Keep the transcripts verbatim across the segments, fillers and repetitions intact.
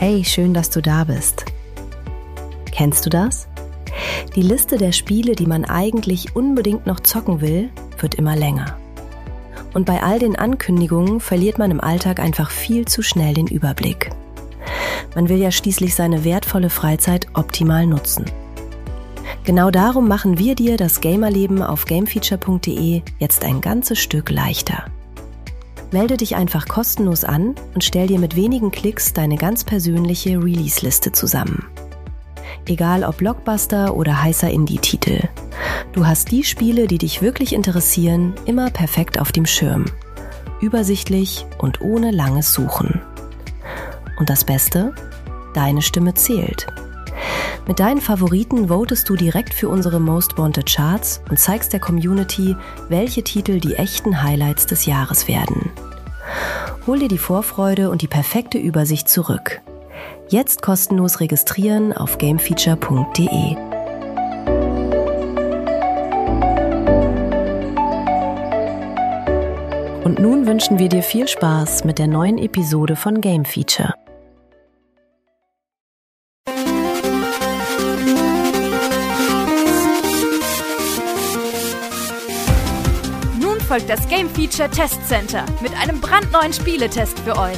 Hey, schön, dass du da bist. Kennst du das? Die Liste der Spiele, die man eigentlich unbedingt noch zocken will, wird immer länger. Und bei all den Ankündigungen verliert man im Alltag einfach viel zu schnell den Überblick. Man will ja schließlich seine wertvolle Freizeit optimal nutzen. Genau darum machen wir dir das Gamerleben auf gamefeature punkt de jetzt ein ganzes Stück leichter. Melde dich einfach kostenlos an und stell dir mit wenigen Klicks deine ganz persönliche Release-Liste zusammen. Egal ob Blockbuster oder heißer Indie-Titel. Du hast die Spiele, die dich wirklich interessieren, immer perfekt auf dem Schirm. Übersichtlich und ohne langes Suchen. Und das Beste? Deine Stimme zählt. Mit deinen Favoriten votest du direkt für unsere Most Wanted Charts und zeigst der Community, welche Titel die echten Highlights des Jahres werden. Hol dir die Vorfreude und die perfekte Übersicht zurück. Jetzt kostenlos registrieren auf gamefeature punkt de. Und nun wünschen wir dir viel Spaß mit der neuen Episode von Game Feature. Folgt das Game Feature Test Center mit einem brandneuen Spieletest für euch.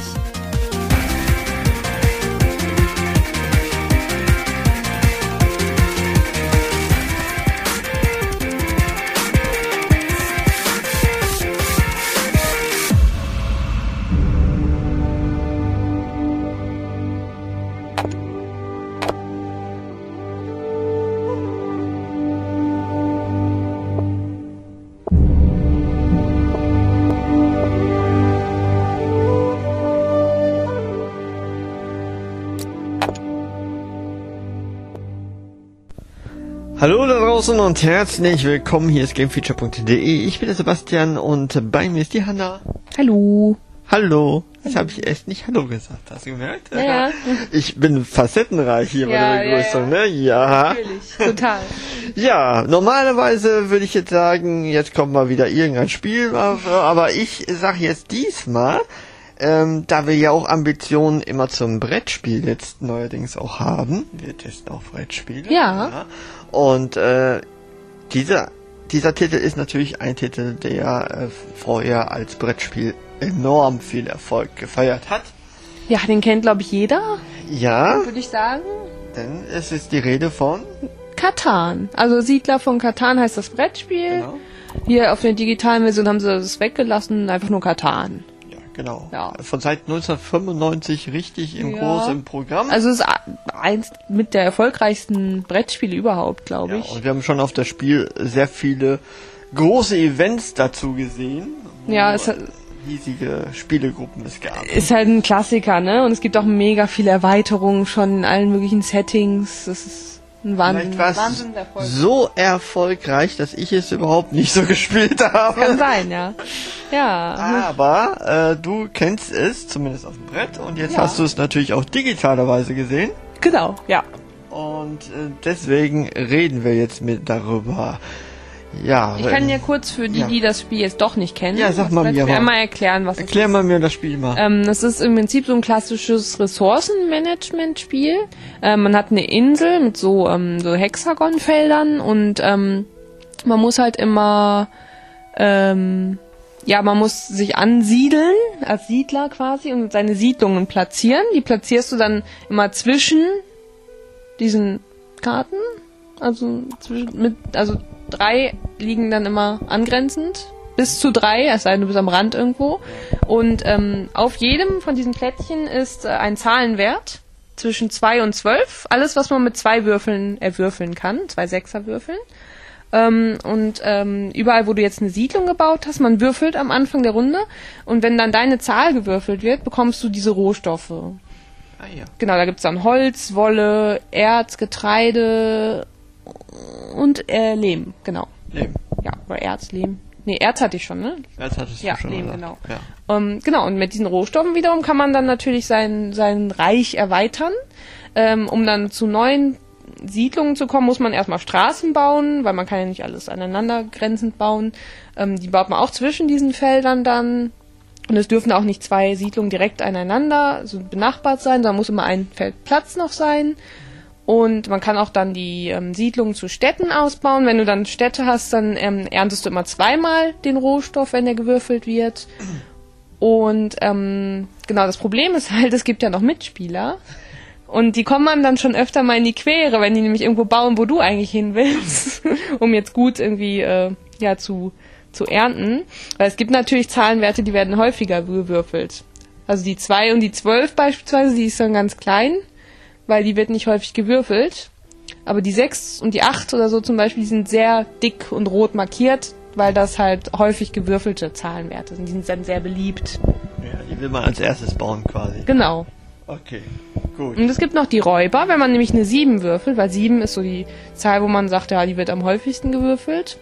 Hallo da draußen und herzlich willkommen, hier ist gamefeature punkt de. Ich bin der Sebastian und bei mir ist die Hanna. Hallo. Hallo. Jetzt habe ich echt nicht Hallo gesagt, hast du gemerkt? Ja, ja. Ich bin facettenreich hier ja, bei der Begrüßung, ja, ja. ne? Ja. Natürlich, total. Ja, normalerweise würde ich jetzt sagen, jetzt kommt mal wieder irgendein Spiel, aber ich sage jetzt diesmal, Ähm, da wir ja auch Ambitionen immer zum Brettspiel jetzt neuerdings auch haben. Wir testen auch Brettspiele. Ja. ja. Und äh, dieser dieser Titel ist natürlich ein Titel, der äh, vorher als Brettspiel enorm viel Erfolg gefeiert hat. Ja, den kennt, glaube ich, jeder. Ja. Würde ich sagen. Denn es ist die Rede von Catan. Also Siedler von Catan heißt das Brettspiel. Genau. Hier auf der digitalen Version haben sie das weggelassen, einfach nur Catan. Genau. Ja. Von seit neunzehnhundertfünfundneunzig richtig im ja. großen Programm. Also es ist eins mit der erfolgreichsten Brettspiele überhaupt, glaube ja, ich. Und wir haben schon auf das Spiel sehr viele große Events dazu gesehen. Ja, es hat, riesige Spielegruppen es gab. Ist halt ein Klassiker, ne? Und es gibt auch mega viele Erweiterungen schon in allen möglichen Settings. Das ist ein Wahnsinn. Wahnsinn Erfolg. So erfolgreich, dass ich es überhaupt nicht so gespielt habe. Kann sein, ja. Ja. Aber äh, du kennst es, zumindest auf dem Brett, und jetzt ja. hast du es natürlich auch digitalerweise gesehen. Genau, ja. Und äh, deswegen reden wir jetzt mit darüber. Ja. Ich kann ja kurz für die, ja. die das Spiel jetzt doch nicht kennen, ja, sag mal mir mal. einmal erklären, was Erklär das mal ist. mir das Spiel mal. Ähm, das ist im Prinzip so ein klassisches Ressourcenmanagement-Spiel. Ähm, man hat eine Insel mit so, ähm, so Hexagonfeldern und ähm, man muss halt immer, ähm, ja, man muss sich ansiedeln, als Siedler quasi, und seine Siedlungen platzieren. Die platzierst du dann immer zwischen diesen Karten, also zwischen, mit, also drei liegen dann immer angrenzend, bis zu drei, es sei denn, du bist am Rand irgendwo. Und ähm, auf jedem von diesen Plättchen ist äh, ein Zahlenwert zwischen zwei und zwölf. Alles, was man mit zwei Würfeln erwürfeln kann, zwei Sechserwürfeln. Ähm, und ähm, überall, wo du jetzt eine Siedlung gebaut hast, man würfelt am Anfang der Runde. Und wenn dann deine Zahl gewürfelt wird, bekommst du diese Rohstoffe. Ah, ja. Genau, da gibt's dann Holz, Wolle, Erz, Getreide und äh, Lehm, genau. Lehm. Ja, oder Erz, Lehm. Nee, Erz hatte ich schon, ne? Erz hattest du ja, schon. Lehm, genau. Ja. Um, genau, und mit diesen Rohstoffen wiederum kann man dann natürlich sein, sein Reich erweitern. Ähm, um dann zu neuen Siedlungen zu kommen, muss man erstmal Straßen bauen, weil man kann ja nicht alles aneinander grenzend bauen. Ähm, die baut man auch zwischen diesen Feldern dann. Und es dürfen auch nicht zwei Siedlungen direkt aneinander so benachbart sein, sondern muss immer ein Feld Platz noch sein. Und man kann auch dann die ähm, Siedlungen zu Städten ausbauen. Wenn du dann Städte hast, dann ähm, erntest du immer zweimal den Rohstoff, wenn der gewürfelt wird. Und ähm, genau, das Problem ist halt, es gibt ja noch Mitspieler. Und die kommen einem dann schon öfter mal in die Quere, wenn die nämlich irgendwo bauen, wo du eigentlich hin willst, um jetzt gut irgendwie äh, ja zu, zu ernten. Weil es gibt natürlich Zahlenwerte, die werden häufiger gewürfelt. Also die zwei und die zwölf beispielsweise, die ist dann ganz klein, weil die wird nicht häufig gewürfelt. Aber die sechs und die acht oder so zum Beispiel, die sind sehr dick und rot markiert, weil das halt häufig gewürfelte Zahlenwerte sind. Die sind dann sehr beliebt. Ja, die will man als erstes bauen quasi. Genau. Okay, gut. Und es gibt noch die Räuber, wenn man nämlich eine sieben würfelt, weil sieben ist so die Zahl, wo man sagt, ja, die wird am häufigsten gewürfelt.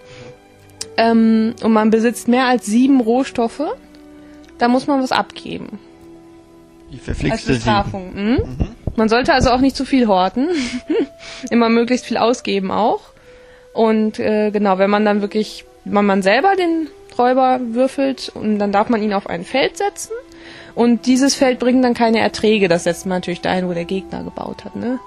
Ähm, und man besitzt mehr als sieben Rohstoffe, da muss man was abgeben. Die verflixte Als Bestrafung. sieben. Mhm. Mhm. Man sollte also auch nicht zu viel horten. Immer möglichst viel ausgeben auch. Und äh, genau, wenn man dann wirklich, wenn man selber den Räuber würfelt, und dann darf man ihn auf ein Feld setzen. Und dieses Feld bringt dann keine Erträge. Das setzt man natürlich dahin, wo der Gegner gebaut hat, ne?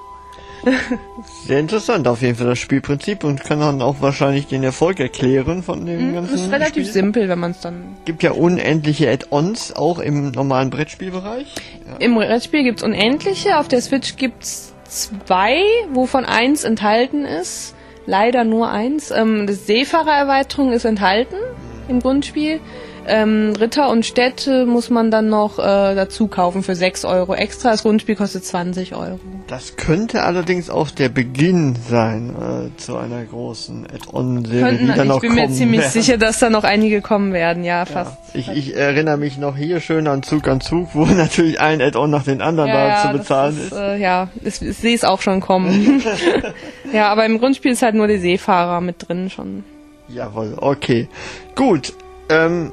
Sehr interessant auf jeden Fall das Spielprinzip und kann dann auch wahrscheinlich den Erfolg erklären von dem Mhm, ganzen das ist relativ Spiel. simpel, wenn man es dann... Gibt ja unendliche Add-ons, auch im normalen Brettspielbereich. Ja. Im Brettspiel gibt's unendliche, auf der Switch gibt's zwei, wovon eins enthalten ist. Leider nur eins. Ähm, das Seefahrererweiterung ist enthalten im Grundspiel. Ähm, Ritter und Städte muss man dann noch äh, dazu kaufen für sechs Euro extra. Das Grundspiel kostet zwanzig Euro. Das könnte allerdings auch der Beginn sein äh, zu einer großen Add-on-Serie, Könnten, die dann ich noch bin mir kommen ziemlich werden. sicher, dass da noch einige kommen werden, ja, fast. Ja, ich, ich erinnere mich noch hier schön an Zug an Zug, wo natürlich ein Add-on nach den anderen Ja, da ja, zu bezahlen das ist. ist. Äh, ja, ich, ich sehe es auch schon kommen. Ja, aber im Grundspiel ist halt nur der Seefahrer mit drin schon. Jawohl, okay. Gut, ähm,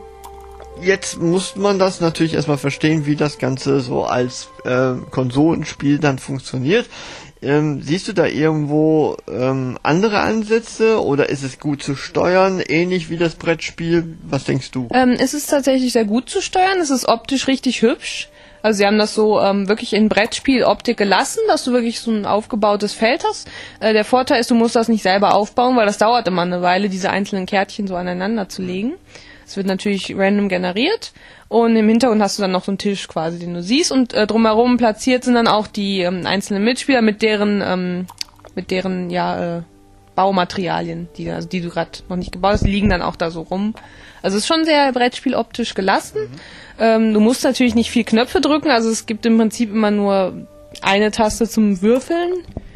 jetzt muss man das natürlich erstmal verstehen, wie das Ganze so als äh, Konsolenspiel dann funktioniert. Ähm, siehst du da irgendwo ähm, andere Ansätze oder ist es gut zu steuern, ähnlich wie das Brettspiel? Was denkst du? Ähm, es ist tatsächlich sehr gut zu steuern. Es ist optisch richtig hübsch. Also sie haben das so ähm, wirklich in Brettspiel-Optik gelassen, dass du wirklich so ein aufgebautes Feld hast. Äh, der Vorteil ist, du musst das nicht selber aufbauen, weil das dauert immer eine Weile, diese einzelnen Kärtchen so aneinander zu legen. Es wird natürlich random generiert und im Hintergrund hast du dann noch so einen Tisch quasi, den du siehst und äh, drumherum platziert sind dann auch die ähm, einzelnen Mitspieler mit deren ähm, mit deren ja äh, Baumaterialien, die also die du gerade noch nicht gebaut hast, die liegen dann auch da so rum. Also es ist schon sehr Brettspieloptisch gelassen. Mhm. Ähm, du musst natürlich nicht viel Knöpfe drücken, also es gibt im Prinzip immer nur eine Taste zum Würfeln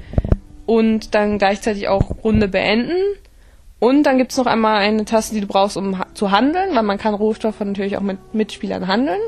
und dann gleichzeitig auch Runde beenden. Und dann gibt's noch einmal eine Taste, die du brauchst, um ha- zu handeln, weil man kann Rohstoffe natürlich auch mit Mitspielern handeln.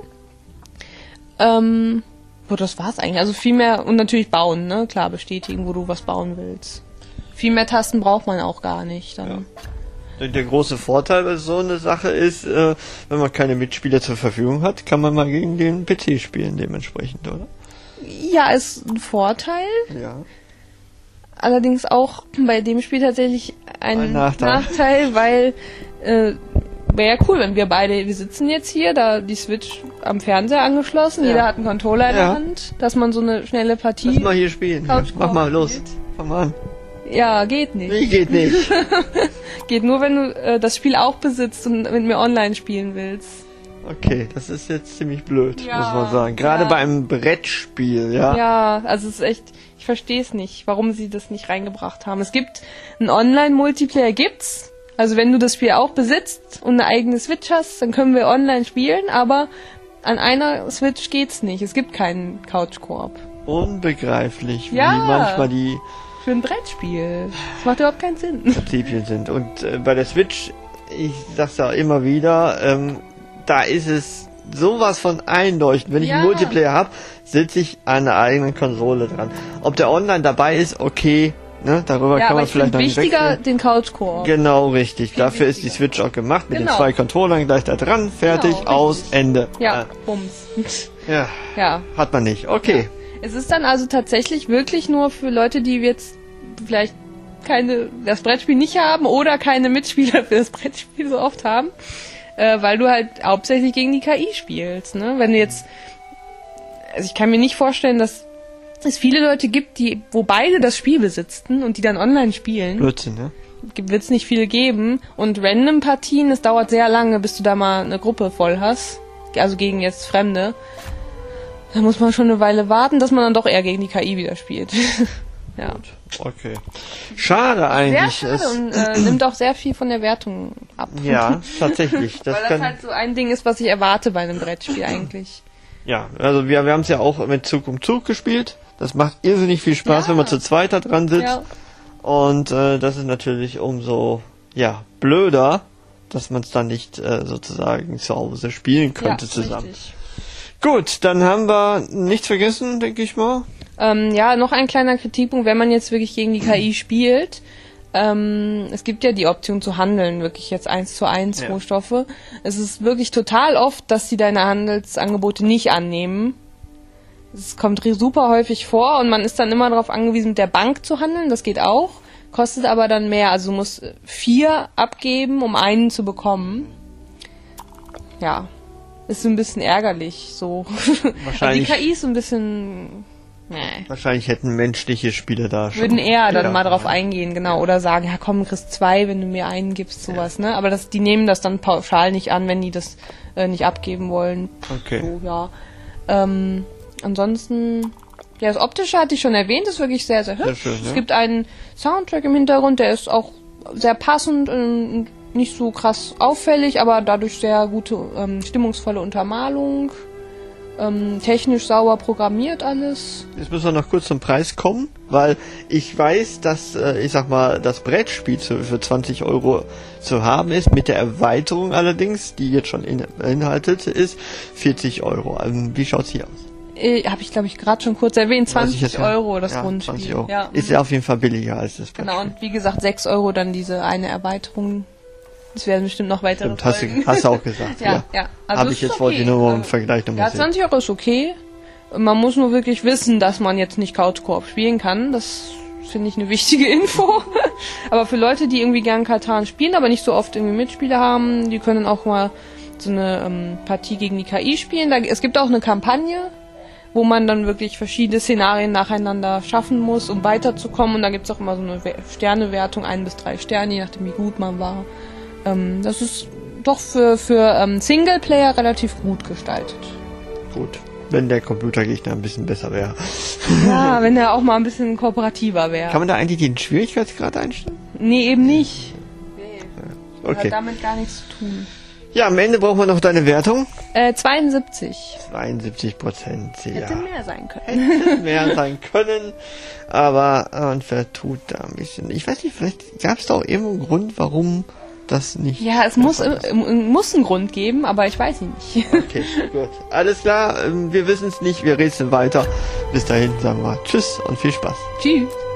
Ähm, oh, das war's eigentlich. Also viel mehr, und natürlich bauen, ne? Klar, bestätigen, wo du was bauen willst. Viel mehr Tasten braucht man auch gar nicht. Dann. Ja. Der große Vorteil bei so einer Sache ist, äh, wenn man keine Mitspieler zur Verfügung hat, kann man mal gegen den P C spielen dementsprechend, oder? Ja, ist ein Vorteil. Ja. Allerdings auch bei dem Spiel tatsächlich ein, Ein Nachteil. Nachteil, weil äh, wäre ja cool, wenn wir beide, wir sitzen jetzt hier, da die Switch am Fernseher angeschlossen, Ja. jeder hat einen Controller in Ja. der Hand, dass man so eine schnelle Partie... Lass mal hier spielen. Ja. Couch Mach mal Koop los. spielt. Fang mal an. Ja, geht nicht. Nee, geht nicht. Geht nur, wenn du äh, das Spiel auch besitzt und mit mir online spielen willst. Okay, das ist jetzt ziemlich blöd, Ja, muss man sagen. Gerade ja. bei einem Brettspiel, ja. Ja, also es ist echt, ich verstehe es nicht, warum sie das nicht reingebracht haben. Es gibt einen Online-Multiplayer, gibt's. Also wenn du das Spiel auch besitzt und eine eigene Switch hast, dann können wir online spielen, aber an einer Switch geht's nicht. Es gibt keinen Couch-Koop. Unbegreiflich, Ja. wie manchmal die Für ein Brettspiel. Das macht überhaupt keinen Sinn. Prinzipien sind. Und äh, bei der Switch, ich sag's ja immer wieder, ähm, da ist es sowas von einleuchtend. Wenn ich Ja. einen Multiplayer habe, sitze ich an einer eigenen Konsole dran. Ob der online dabei ist, okay, ne, darüber Ja, kann aber man ich vielleicht finde noch nicht wichtiger wechseln. den Couch-Koop. Genau, richtig. Viel Dafür ist die wichtiger. Switch auch gemacht, mit Genau. den zwei Controllern gleich da dran, fertig, Genau, aus, richtig. Ende. Ja, bums. Äh, ja, Ja. hat man nicht. Okay. Es ist dann also tatsächlich wirklich nur für Leute, die jetzt vielleicht keine, das Brettspiel nicht haben oder keine Mitspieler für das Brettspiel so oft haben. äh, weil du halt hauptsächlich gegen die K I spielst, ne? Wenn du jetzt, also ich kann mir nicht vorstellen, dass es viele Leute gibt, die, wo beide das Spiel besitzen und die dann online spielen. Blödsinn, ne? Wird es nicht viele geben. Und Random-Partien, es dauert sehr lange, bis du da mal eine Gruppe voll hast. Also gegen jetzt Fremde. Da muss man schon eine Weile warten, dass man dann doch eher gegen die K I wieder spielt. Ja. Okay. Schade eigentlich. Sehr schade und äh, nimmt auch sehr viel von der Wertung ab. Ja, tatsächlich. Das Weil das kann, halt so ein Ding ist, was ich erwarte bei einem Brettspiel eigentlich. ja, also wir, wir haben es ja auch mit Zug um Zug gespielt. Das macht irrsinnig viel Spaß, Ja. wenn man zu zweit da dran sitzt. Ja. Und äh, das ist natürlich umso ja blöder, dass man es dann nicht äh, sozusagen zu Hause spielen könnte Ja, zusammen. richtig. Gut, dann haben wir nichts vergessen, denke ich mal. Ähm, ja, noch ein kleiner Kritikpunkt, wenn man jetzt wirklich gegen die K I spielt. Ähm, es gibt ja die Option zu handeln, wirklich jetzt eins zu eins Ja. Rohstoffe. Es ist wirklich total oft, dass sie deine Handelsangebote nicht annehmen. Es kommt ri- super häufig vor und man ist dann immer darauf angewiesen, mit der Bank zu handeln. Das geht auch, kostet aber dann mehr. Also du musst vier abgeben, um einen zu bekommen. Ja, ist so ein bisschen ärgerlich. So. Wahrscheinlich- Also die K I ist so ein bisschen... Nee. Wahrscheinlich hätten menschliche Spieler da schon. Würden eher dann ja, mal drauf ja. eingehen, genau. Oder sagen, ja komm, du kriegst zwei, wenn du mir einen gibst, sowas, ne? Aber das, die nehmen das dann pauschal nicht an, wenn die das äh, nicht abgeben wollen. Okay. So, ja. Ähm, ansonsten, ja, das Optische hatte ich schon erwähnt, ist wirklich sehr, sehr hübsch. Sehr schön, Es ja. gibt einen Soundtrack im Hintergrund, der ist auch sehr passend und nicht so krass auffällig, aber dadurch sehr gute, ähm, stimmungsvolle Untermalung. Ähm, technisch sauber programmiert alles. Jetzt müssen wir noch kurz zum Preis kommen, weil ich weiß, dass, äh, ich sag mal, das Brettspiel zu, für zwanzig Euro zu haben ist, mit der Erweiterung allerdings, die jetzt schon in, beinhaltet ist, vierzig Euro. Ähm, wie schaut's hier aus? Äh, Habe ich, glaube ich, gerade schon kurz erwähnt, Weiß ich zwanzig jetzt ja. Euro das ja, Grundspiel. zwanzig Euro. Ja. Ist ja auf jeden Fall billiger als das Brettspiel. Genau, und wie gesagt, sechs Euro dann diese eine Erweiterung. Das werden bestimmt noch weitere Stimmt, hast Folgen. du, hast du auch gesagt. ja, ja. ja. Also Habe es ich ist jetzt wollte ich okay. nur mal im Also, Vergleich nochmal Ja, sehen. zwanzig Euro ist okay. Man muss nur wirklich wissen, dass man jetzt nicht Couch-Koop spielen kann. Das finde ich eine wichtige Info. Aber für Leute, die irgendwie gern Katan spielen, aber nicht so oft irgendwie Mitspieler haben, die können auch mal so eine ähm, Partie gegen die K I spielen. Da, es gibt auch eine Kampagne, wo man dann wirklich verschiedene Szenarien nacheinander schaffen muss, um weiterzukommen. Und da gibt's auch immer so eine We- Sternewertung, ein bis drei Sterne, je nachdem wie gut man war. Ähm, das ist doch für, für ähm, Singleplayer relativ gut gestaltet. Gut, wenn der Computergegner ein bisschen besser wäre. Ja, wenn er auch mal ein bisschen kooperativer wäre. Kann man da eigentlich den Schwierigkeitsgrad einstellen? Nee, eben nicht. Hat Okay. damit gar nichts zu tun. Ja, am Ende brauchen wir noch deine Wertung. Äh, zweiundsiebzig. zweiundsiebzig Prozent, ja. Hätte mehr sein können. Hätte mehr sein können, aber man vertut da ein bisschen. Ich weiß nicht, vielleicht gab es da auch irgendwo einen Grund, warum das nicht... Ja, es muss, äh, muss einen Grund geben, aber ich weiß ihn nicht. Okay, gut. Alles klar, ähm, wir wissen es nicht, wir rätseln weiter. Bis dahin sagen wir Tschüss und viel Spaß. Tschüss.